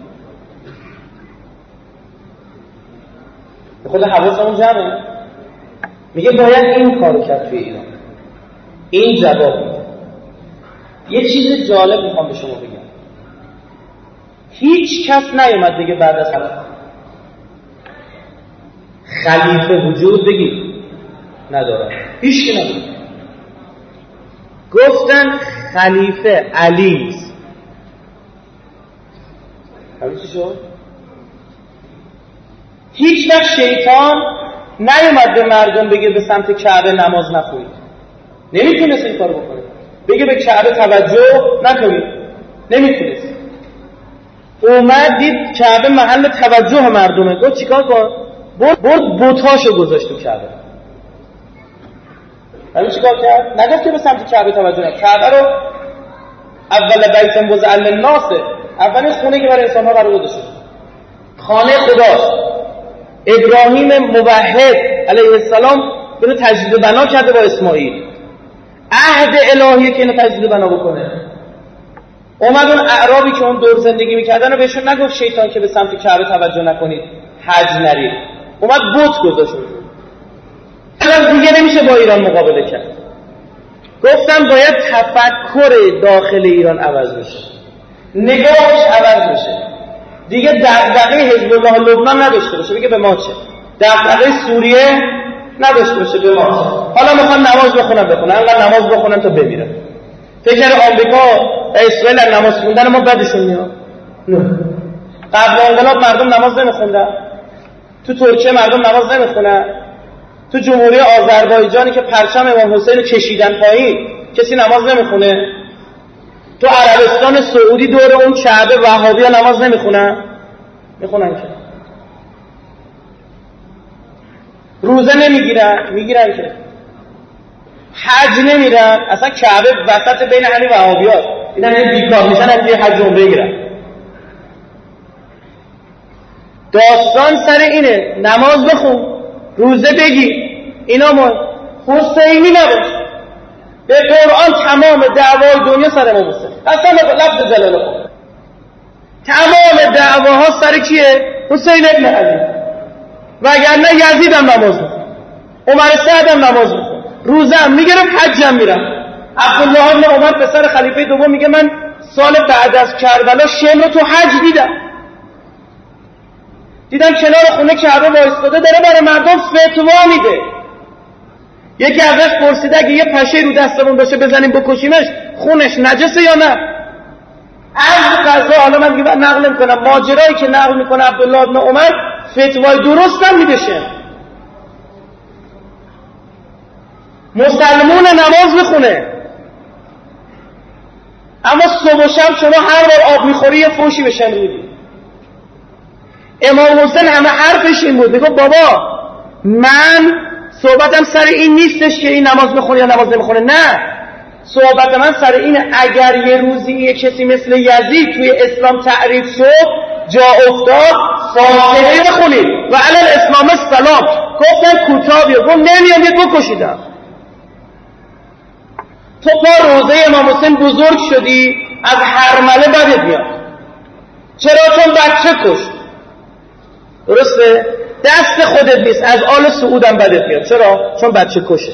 خود حواسمون جمعه، میگه باید این کارو کرد توی ایران. این جواب میده. یه چیز جالب میخوام به شما بگم، هیچ کس نیومد دیگه بعد از خلیفه وجود بگید نداره، هیچ کی نداره. گفتن خلیفه علی است. همین چی شد؟ هیچ وقت شیطان نیومد به مردم بگه به سمت کعبه نماز نخونید. نمیتونست این کارو بکنه. بگه به کعبه توجه نکنید. نمیتونست. اومد دید کعبه محل توجه مردمه. گفت چیکار کن؟ برد برد بتاشو گذاشت تو کعبه. همین چیکار کرد؟ نگفت که به سمت کعبه توجه نکنید. کعبه رو اول بیت وضع للناس، اولین خونه که برای انسان‌ها قرار داده شد. خانه خداست. ابراهیم موحد علیه السلام اینو تجدید بنا کرده با اسماعیل. عهد الهیه که اینو تجدید بنا بکنه. اومد اون اعرابی که اون دور زندگی میکردن و بهشون نگفت شیطان که به سمت کعبه توجه نکنید، حج نرید. اومد بت گذاشت. الان دیگه نمیشه با ایران مقابله کرد. گفتم باید تفکر داخل ایران عوض بشه، نگاهش عوض بشه. دیگه دغدغه حزب الله لبنان نداشته باشه بگه به ما چه، دغدغه سوریه نداشته باشه به ما چه. حالا میخوان نماز بخونن بخونن، انقدر نماز بخونن تا بمیرن. فکر آمریکا و اسرائیل نماز خوندن ما بدشون میاد؟ نه. قبل انقلاب مردم نماز نمیخوندن. تو ترکیه مردم نماز نمیخونن. تو جمهوری آذربایجانی که پرچم امام حسین کشیدن پایین کسی نماز نمیخونه. تو عربستان سعودی دور اون کعبه وهابی‌ها نماز نمیخونن؟ میخونن که. روزه نمیگیرن؟ میگیرن که. حج نمیرن؟ اصلا کعبه وسط بین همین وهابی‌هاست. اینا یه بیکار میشن از یه حج عمره بگیرن. داستان سر اینه نماز بخون، روزه بگیر، اینا ما حسینی نباش. به قرآن تمام دعوای دنیا سر امام حسین. اصلا لفظ جلال خود تمام دعواها سر کیه؟ حسین ابن علی. وگرنه یزید هم نماز میخون، عمر سعد هم نماز میخون، روزه هم میگرم، حج هم میرم. عبدالله ابن عمر پسر خلیفه دوم میگه من سال بعد از کربلا شم رو تو حج دیدم. دیدم کنار خونه کعبه وایساده داره برای مردم فتوا میده. یکی ازش پرسیده اگه یه پشه رو دستمون باشه بزنیم بکشیمش خونش نجسه یا نه؟ از قضا حالا من دیگه نقل میکنم ماجرایی که نقل میکنه عبدالله ابن عمر فتوای درست هم میدشه. مسلمون نماز میخونه اما صبح و شب شما هر بار آب میخوری یه فوشی بشن رودی. امام حسین همه حرفش این بود، میگه بابا من صحبتم سر این نیستش که این نماز میخونه یا نماز نمیخونه، نه، صحبت من سر اینه اگر یه روزی یه کسی مثل یزید توی اسلام تعریف شد جا افتاد فاتحه بخونید و علی الاسلام السلام. گفتن کوتابیه، گفت نمیام یه بکشیدم. تو با روزه امام حسین بزرگ شدی از هرمله بدت میاد. چرا؟ چون بچه کشت. درسته؟ دست خودت نیست، از آل سعود هم بدت میاد. چرا؟ چون بچه کشه.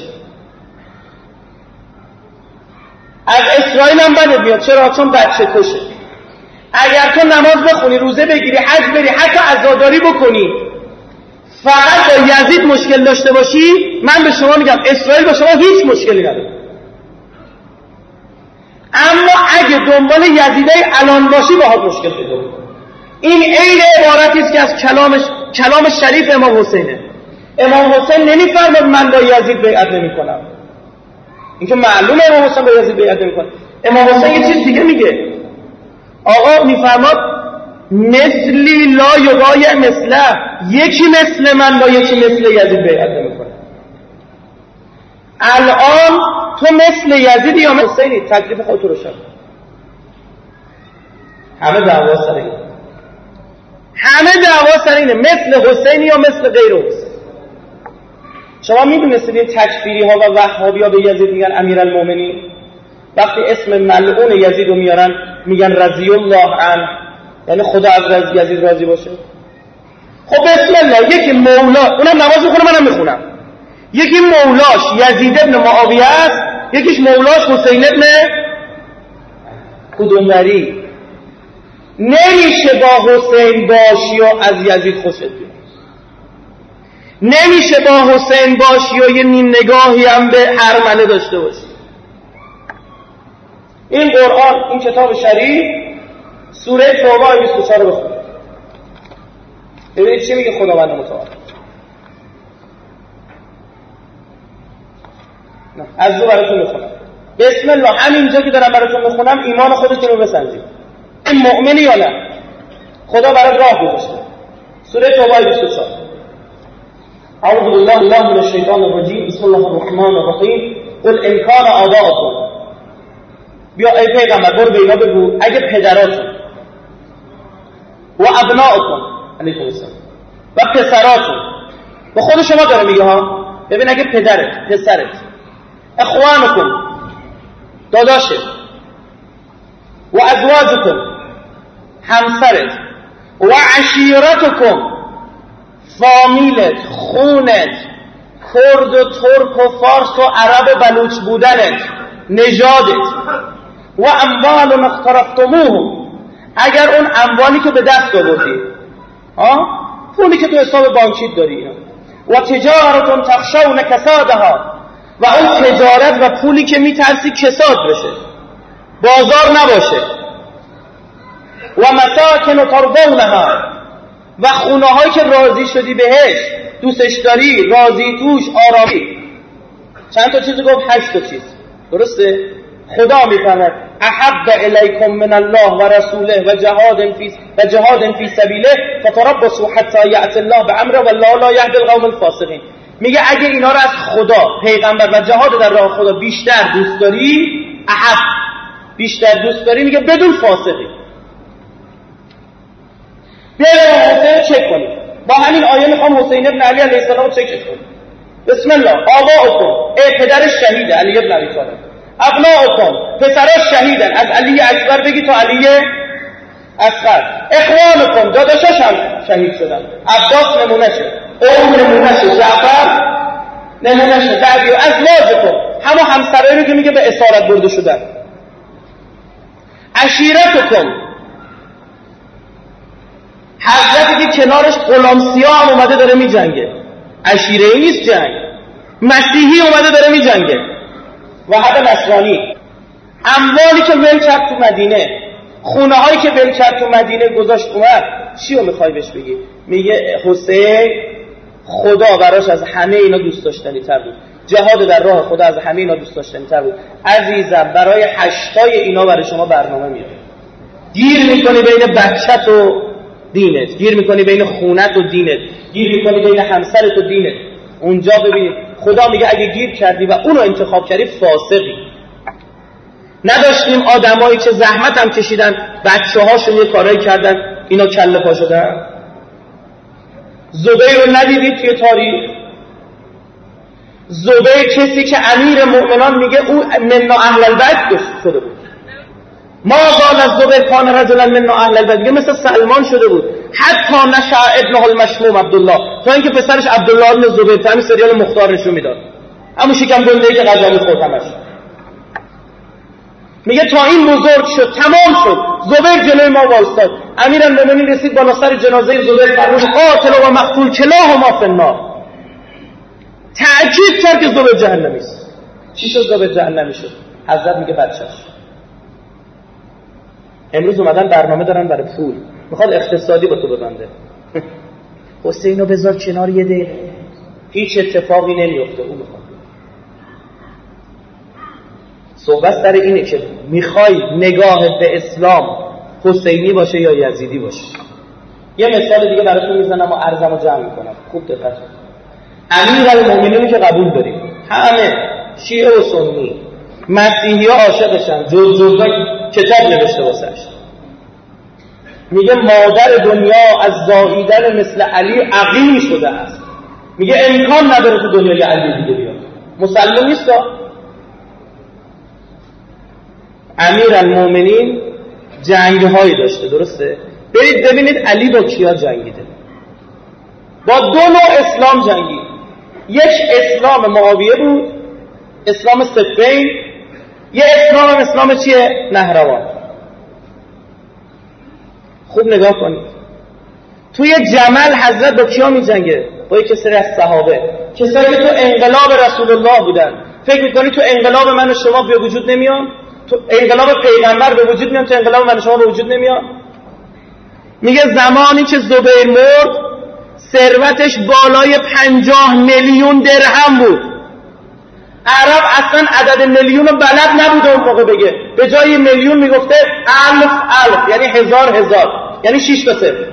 از اسرائیل هم بدت میاد. چرا؟ چون بچه کشه. اگر تو نماز بخونی، روزه بگیری، حج بری، حتی عزاداری بکنی، فقط با یزید مشکل داشته باشی، من به شما میگم اسرائیل با شما هیچ مشکلی نداره. اما اگه دنبال یزیدای الان باشی باهات مشکل پیدا می‌کنه. این عین عبارتی است که از کلامش کلام شریف امام حسینه. امام حسین نمیفرماد من با یزید بیعت نمی‌کنم. این که معلومه امام حسین با یزید بیعت نمی‌کنه. امام حسین یه چیز دیگه میگه. آقا میفرماد مثلی لا یبایع مثله، یکی مثل من با یکی مثل یزید بیعت نمی‌کنه. الان تو مثل یزید یا مثل حسینی؟ تکلیف خودت رو شد. همه دعوا سر اینه. همه دعوا سر اینه مثل حسینی یا مثل غیر حسین. شما میدونستید این تکفیری ها و وهابی ها به یزید میگن امیرالمومنین؟ وقتی اسم ملعون یزید رو میارن میگن رضی الله عنه، یعنی خدا از یزید راضی باشه. خب بسم الله، یکی مولا، اونم نماز میخونه منم میخونم، یکی مولاش یزید ابن معاویه است، یکیش مولاش حسین ابن کدومری. نمیشه با حسین باشی و از یزید خوشت بیاد. نمیشه با حسین باشی و یه نیم نگاهی هم به ارمنه داشته باشی. این قرآن، این کتاب شریف، سوره توبه آیه بیست و چهار رو بخونید. ببینید چی میگه خداوند متعال. از دو براتون میخونم. بسم الله. همینجا که دارم براتون میخونم ایمان خودتون رو بسنجید. این مؤمنی یا نه؟ خدا برای راه گذاشته. سوره توبه آیه بیست و چهار. اعوذ بالله الله من الشیطان الرجیم. بسم الله الرحمن الرحیم. قل ان کان آباؤکم. بیا ای پیغمبر برو به اینا بگو اگه پدراتون و ابناؤکم علیکم السلام و پسراتون، به خود شما داره میگه ها، ببین اگه پدرت، پسرت، اخوانکم، داداشت، و ازواجکم، همسرت، و عشیرتکم، فامیلت، خونت، کرد و ترک و فارس و عرب بلوچ بودنت، نژادت، و اموال اقترفتموه، اگر اون اموالی که به دست آوردی، ها پولی که تو حساب بانکیت داری، و تجارت تخشون کسادها، و اون تجارت و پولی که میترسی کساد بشه، بازار نباشه، و مساکن ترضونها، و خونه هایی که راضی شدی بهش، دوستش داری، راضی توش، آرامی. چند تا چیز گفت؟ هشت تا چیز. درسته؟ خدا میفهمد احب الیکم من الله و رسوله و جهاد فی و جهاد فی سبیله فتربصوا حتی یأتی الله بامره والله لا یهدی القوم الفاسقین. میگه اگه اینا رو از خدا، پیغمبر و جهاد در راه خدا بیشتر دوست داری، احب، بیشتر دوست داری، میگه بدون فاسقی. بیایید حسین چک کنیم. با همین آیه میخوام حسین ابن علی علیه السلام رو چک کنیم. بسم الله. آباؤکم، ای پدرش شهیده، علی ابن ابی طالب. ابناؤکم، پسراش شهیدن، از علی اکبر بگی تا علی اصغر. اخوانکم، داداشاش هم شهید شدن. عباس نمونهشه، عمر نمونهشه، جعفر نمونهشه، بعدی ازواجکم، همه همسرایی رو که میگه به اسارت برده شدن. عشیرتکم، حضرتی که کنارش غلام سیاه هم اومده داره می جنگه، عشیره ای نیست جنگ، مسیحی اومده داره می جنگه، و حتی نصرانی. اموالی که ول کرد تو مدینه، خونه هایی که ول کرد تو مدینه گذاشت اومد، چی رو میخوای بهش بگی؟ میگه حسین خدا براش از همه اینا دوست داشتنی تر بود، جهاد در راه خدا از همه اینا دوست داشتنی تر بود. عزیزم برای هشتای اینا برای شما برنامه میاره. گیر میکنی بین بچت و دینت، گیر میکنی بین خونت و دینت، گیر میکنی بین همسرت و دینت. اونجا ببینید خدا میگه اگه گیر کردی و اونو انتخاب کردی فاسقی. نداشتیم آدمایی که زحمت هم کشیدن، بچه هاشون یه کارایی کردن، اینا کله پا شدن. زبیر رو ندیدید توی تاریخ؟ زبیر کسی که امیر مؤمنان میگه او من اهل البیت شده بود. ما قال از زبیر کان رجلا من اهل البیت، میگه مثل سلمان شده بود. حتی نشأ ابنه المشموم عبدالله، تا اینکه پسرش عبدالله بن زبیر، تامین سریال مختار نشون میداد، همون شکم گنده‌ای که غذا می‌خورد همش. میگه تا این بزرگ شد، تمام شد، زبیر جلوی ما وایستاد. امیرالمومنین رسید بالا سر جنازه زبیر، فرمود قاتل و مقتول کلاهما فی النار. تأکید کرد که زبیر جهنمی است. چی شد زبیر جهنمی شد؟ حضرت میگه بچه‌ش. امروز اومدن برنامه دارن برای پول، میخواد اقتصادی با تو ببنده. حسینو بذار کنار یه دقیقه، هیچ اتفاقی نمیفته. اون میخواد صحبت سر اینه که میخوای نگاهت به اسلام حسینی باشه یا یزیدی باشه. یه مثال دیگه براتون میزنم و عرضمو جمع میکنم، خوب دقت کنید. امیرالمومنینی که قبول داریم، همه شیعه و سنی، مسیحی ها عاشقشن، جز جزا کتاب نوشته واسش. میگه مادر دنیا از زاییدن مثل علی عقیم شده است. میگه امکان نداره تو دنیای علی دیگه بیاد. مسلم نیست. امیرالمومنین جنگ‌هایی داشته، درسته؟ برید ببینید علی با کیا جنگیده. با دو نوع اسلام جنگید. یک اسلام معاویه بود، اسلام صفین. یه اسلام هم اسلام چیه؟ نهروان. خوب نگاه کنید. توی جمل حضرت با کیا می جنگه؟ با یک سری از صحابه، کسایی که تو انقلاب رسول الله بودن. فکر میکنی تو انقلاب من و شما به وجود نمیان؟ تو انقلاب پیغمبر به وجود میاد، تو انقلاب من شما به وجود نمیاد. میگه زمانی که زبیر مرد ثروتش بالای پنجاه میلیون درهم بود. عرب اصلا عدد میلیون رو بلد نبود اون موقع بگه، به جای میلیون میگفته الف الف، یعنی هزار هزار، یعنی شش تا صفر.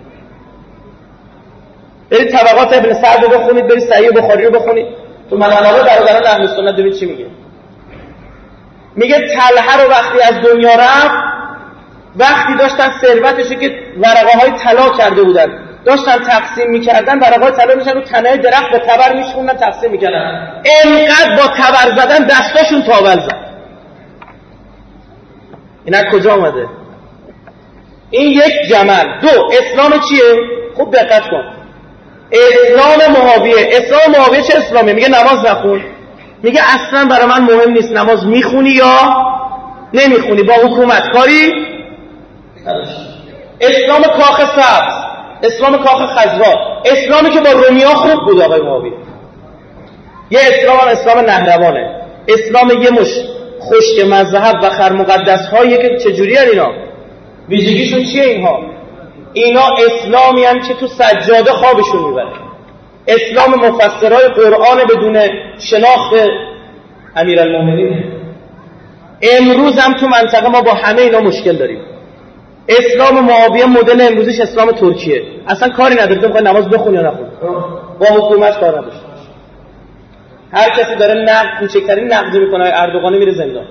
برید طبقات ابن سعد رو بخونید، برید صحیح بخاری رو بخونید، تو منابع برادران اهل سنت ببینید چی میگه. میگه طلحه رو وقتی از دنیا رفت، وقتی داشتن ثروتشو که ورقه های طلا کرده بودن داشتن تقسیم میکردن، ورقه های طلا میشن رو تنه درخت با تبر میشوندن تقسیم میکردن، اینقدر با تبر زدن دستاشون تاول زد. این از کجا اومده؟ این یک جمل. دو، اسلام چیه؟ خوب دقت کن. اسلام معاویه. اسلام معاویه چه اسلامیه؟ میگه نماز نخون. میگه اصلا برای من مهم نیست نماز میخونی یا نمیخونی، با حکومت کاری. اسلام کاخ سبز، اسلام کاخ خضرا، اسلامی که با رومیا خوب بود آقای معاویه. یه اسلام هم اسلام نهروانه، اسلام یه مش خشک مذهب و خرمقدس هایی که چجوری هن اینا؟ ویژگیشون چیه اینها؟ اینا اسلامی هم که تو سجاده خوابشون میبره. اسلام مفسرهای قرآن بدون شناخت امیرالمومنین. امروز هم تو منطقه ما با همه اینا مشکل داریم. اسلام معاویه مدل امروزش اسلام ترکیه، اصلا کاری نداره تو میخوای نماز بخونی یا نخونی، با حکومت کار نداشته. هر کسی داره نقد کوچکترین نقدی میکنه، اردوغانی میره زندان.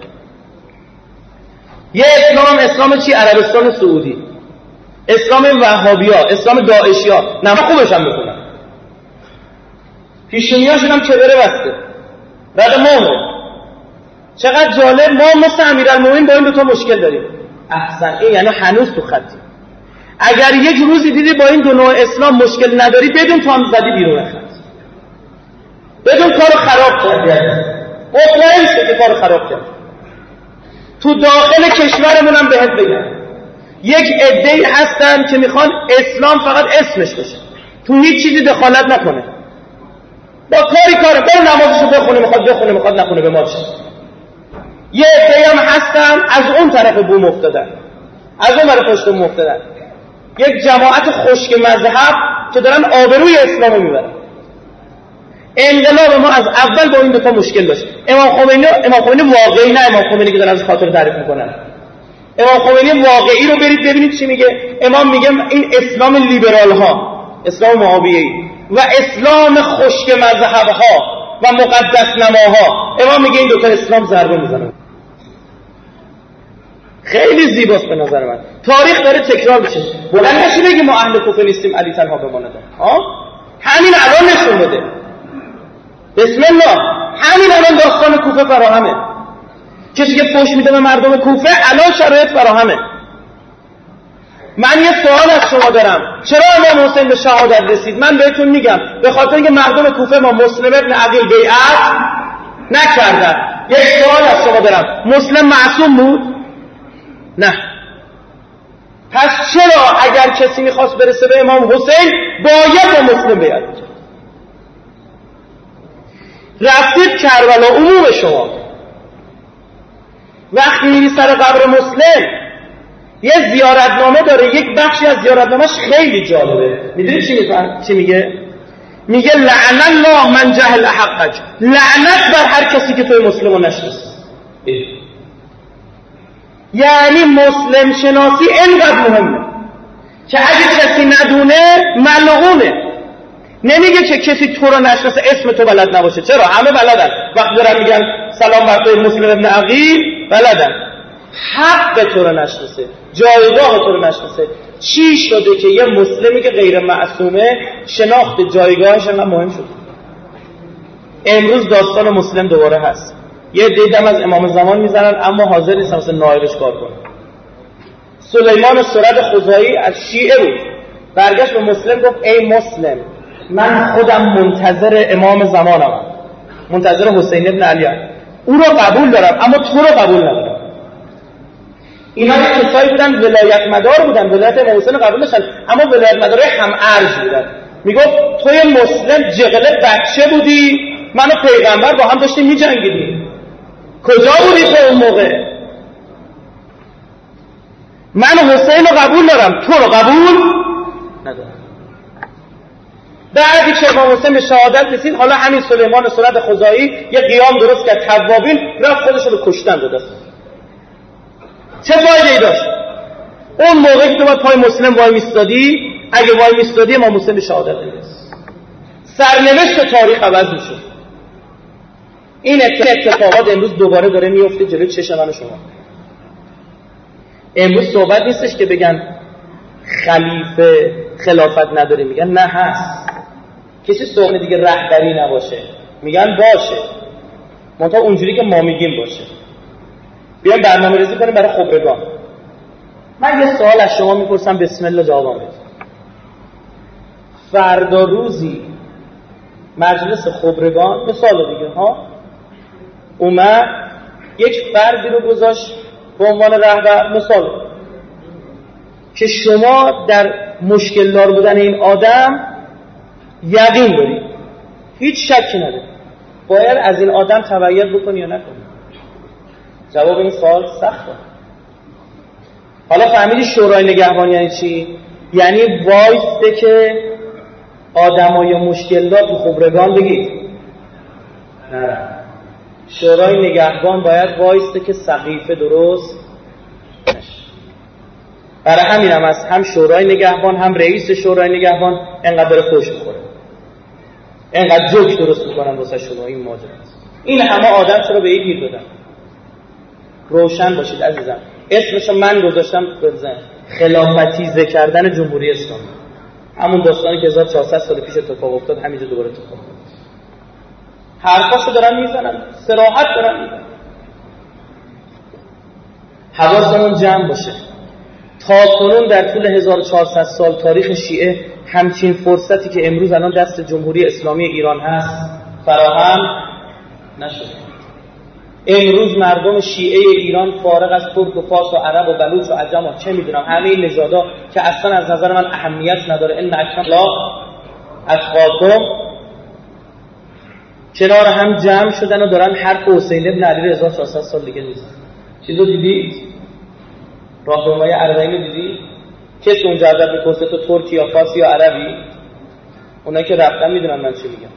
یه اسلام اسلام چی؟ عربستان سعودی، اسلام وهابیا، اسلام داعشیا. نماز خوبش هم میکنن، پیشونیاشون هم کبره بسته، بعد مهره. چقدر جالب. ما مثل امیرالمومنین با این دو تا مشکل داریم. احسن، این یعنی هنوز تو خطی. اگر یک روزی دیدی با این دو نوع اسلام مشکل نداری، بدون تو هم زدی بیرون خط، بدون کارو خراب کردی، مطمئن شد که کارو خراب کرد. تو داخل کشورمون هم بهت بگم یک عده‌ای هستن که میخوان اسلام فقط اسمش باشه، تو هیچ چیزی دخالت نکنه، با کاری کاره، بره نمازشو بخونه، میخواد بخونه میخواد نخونه به ما چه. یه عده‌ای هم هستن از اون طرف بوم افتادن، از اون طرف پشت بوم افتادن، یک جماعت خشک مذهب که دارن آبروی اسلامو میبرن. انقلاب ما از اول با این دو تا مشکل داشت. امام خمینی امام خمینی واقعی، نه امام خمینی که دارن از خاطر تعریف میکنن. امام خمینی واقعی رو برید ببینید چی میگه. امام میگه این اسلام لیبرال ها، اسلام معاویه‌ای و اسلام خشک مذهب ها و مقدس نماها، امام میگه این دو تا اسلام ضربه میزنه. خیلی زیباست به نظر من. تاریخ داره تکرار میشه. بلند نشی بگی ما اهل کوفه نیستیم، علی تنها بماند. ها همین الان نشون بده. بسم الله، همین الان داستان کوفه فراهمه. کسی که فحش میده به مردم کوفه الان شرایط فراهمه. من یه سوال از شما دارم، چرا امام حسین به شهادت رسید؟ من بهتون میگم به خاطر اینکه مردم کوفه ما مسلم ابن عقیل بیعت نکردن. یک سوال از شما دارم، مسلم معصوم بود؟ نه. پس چرا اگر کسی میخواست برسه به امام حسین باید با مسلم بیعت کرد؟ رفتید کربلا، عموم شما وقتی میری سر قبر مسلم یه زیارتنامه داره، یک بخشی از زیارتنامهش خیلی جالبه. میدونی چی میگه؟ چی میگه؟ میگه لعن الله من جهل حقک، لعنت بر هر کسی که توی مسلمو نشناسه. یعنی مسلم شناسی اینقدر مهمه که اگه کسی ندونه ملعونه. نمیگه که کسی تو رو نشناسه اسم تو بلد نباشه، چرا؟ همه بلدن. وقتی دارن میگن سلام بر توی مسلم ابن عقیل، بلدن. حق تو رو نشناسه، جایگاه تو رو نشناسه. چی شده که یه مسلمی که غیر معصومه شناخت جایگاهش انقدر مهم شده؟ امروز داستان مسلم دوباره هست. یه دیدم از امام زمان میزنن اما حاضر نیستن مثل نایبش کار کنه. سلیمان سرد خزاعی از شیعه بود، برگشت به مسلم گفت ای مسلم، من خودم منتظر امام زمانم، منتظر حسین ابن علی ام. او رو قبول دارم اما تو رو قبول ندارم. اینا یه کسایی بودن ولایت مدار بودن، ولایت امام حسین قبول داشتن اما ولایت مدارای هم ارج بودن. میگفت توی مسلم جغله بچه بودی، من و پیغمبر با هم داشتیم میجنگیدیم. کجا بودی تو اون موقع؟ من حسین رو قبول دارم، تو رو قبول ندارم. بعدی که امام حسین به شهادت رسید، حالا همین سلیمان سنت خزاعی یه قیام درست کرد، توابین رفت خودش رو به کشتن داد. چه فایده ای داشت؟ اون موقعی که تو باید پای مسلم وای میستادی، اگه وای میستادی امام حسین به شهادت رسید. سرنوشت تاریخ عوض میشه. این اتفاقات امروز دوباره داره میفته جلوی چشم من و شما. امروز صحبت نیستش که بگن خلیفه خلافت نداره، میگن نه هست. کسی صحبت دیگه رهبری نباشه، میگن باشه، منتها اونجوری که ما میگیم باشه. بیایم برنامه ریزی کنیم برای خبرگان. من یه سوال از شما میپرسم، بسم الله جواب بدید. فردا روزی مجلس خبرگان مثال دیگه ها اومد یک فردی رو گذاشت به عنوان رهبر، مثال که شما در مشکل دار بودن این آدم یقین دارید، هیچ شکی ندارید، باید از این آدم تبعیت بکنی یا نکنی؟ جواب این سوال سخته. حالا فهمیدی شورای نگهبان یعنی چی؟ یعنی وایسته که آدمای مشکل دار تو خبرگان بگید نه، شورای نگهبان باید وایسته که سقیفه درست نشه. برای همین هم از هم شورای نگهبان هم رئیس شورای نگهبان انقدر داره خوش می‌خوره، انقدر جوک درست میکنن واسه شما. این ماجرا این همه آدم چرا به این گیر دادن؟ روشن باشید عزیزم. اسمشو من گذاشتم بزن خلافتیزه کردن جمهوری اسلامی. همون داستانی که هزار و چهارصد سال پیش اتفاق افتاد همینجا دوباره اتفاق افتاد. حرفاشو دارن میزنن، صراحت دارن میزنن. حواسمون جمع باشه. تا کنون در طول هزار و چهارصد سال تاریخ شیعه همچین فرصتی که امروز الان دست جمهوری اسلامی ایران هست فراهم نشده. امروز مردم شیعه ایران فارغ از ترک و فارس و عرب و بلوچ و عجم و چه میدونم همه این نژادا که اصلا از نظر من اهمیت نداره، ان اکرم لا اتقاکم، کنار هم جمع شدن و دارن حرف حسین ابن علی هزار و چهارصد سال دیگه نیست. چیزو دیدید؟ راهنمای اربعین رو دیدید؟ کسی اونجا ازت میپرسه تو ترکی یا فارسی یا عربی؟ اونایی که رفتن میدونن من چی میگم.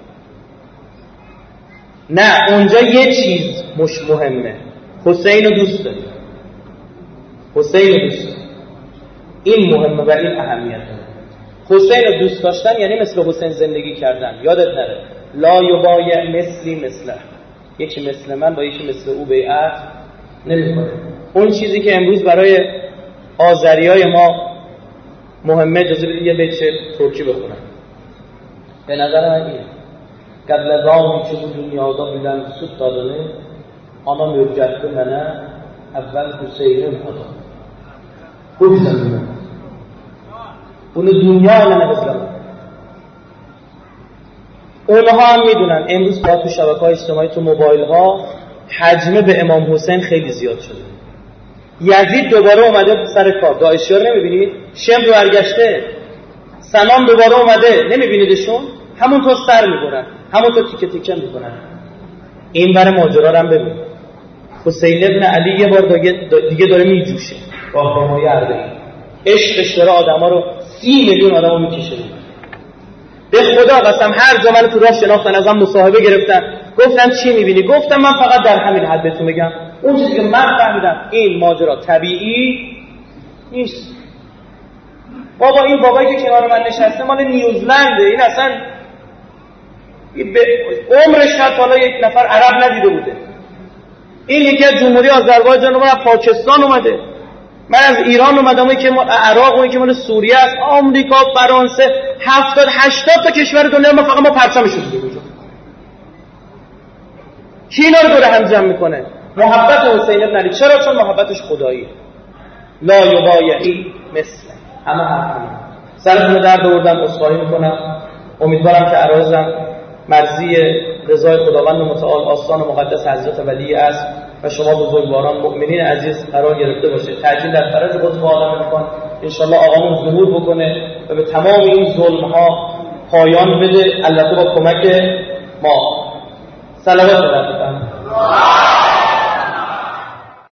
نه، اونجا یه چیز مش مهمه، حسین رو دوست داری، حسین رو دوست داری، این مهمه و این اهمیت داره. حسین رو دوست داشتن یعنی مثل حسین زندگی کردن. یادت نره لا یبایع مثلی مثله، یکی مثل من با یکی مثل او بیعت نمیکنه. اون چیزی که امروز برای آذریای ما مهمه، اجازه بدید یه بیت ترکی بخونم. به نظر من اینه قبل رامی که bu dünyada bilen süt tadını ana mürcətti mənə əvvəl Hüseynin adı. Bu bizim bilmemiz. Bunu dünya ilə nəvizləmək. اونها هم میدونن امروز با تو شبکه‌های اجتماعی تو موبایل ها حجمه به امام حسین خیلی زیاد شده. یزید دوباره اومده سر کار، داعشی‌ها رو نمیبینید؟ شمر برگشته، سنان دوباره اومده، نمیبینیدشون؟ همونطور سر میبرن، همونطور تیکه تیکه میکنن. این برای ماجرا رو هم ببین. حسین ابن علی یه بار دیگه داره میجوشه راهنمای اربعین. عشقش داره آدما رو سی میلیون آدمو میکشه. به خدا قسم هر جا من تو راه شناختن ازم مصاحبه گرفتن، گفتن چی میبینی؟ گفتم من فقط در همین حد بهتون بگم اون چیزی که من فهمیدم این ماجرا طبیعی نیست. بابا این بابایی که کنار من نشسته مال نیوزلنده، این اصلا به عمرش حتی حالا یک نفر عرب ندیده بوده. این یکی از جمهوری آذربایجان رو از پاکستان اومده، من از ایران اومدم، که مال عراق، اون که مال سوریه است، آمریکا، فرانسه، هفتاد هشتاد تا کشور دنیا ما فقط ما پرچمشون دیدیم اونجا. کی اینا رو دور هم جمع میکنه؟ محبت حسین ابن علی. چرا؟ چون محبتش خداییه. لا یبایعی مثل همه حرفونه. سرتون درد آوردم، عذرخواهی میکنم. امیدوارم که عرایزم مرضی رضای خداوند متعال آستان مقدس حضرت ولی است و شما بزرگواران مؤمنین عزیز قرار گرفته باشه. تعجیل در فرج قطب عالم میکن ان شاء الله آقامون ظهور بکنه و به تمام این ظلم ها پایان بده، البته با کمک ما. صلوات بر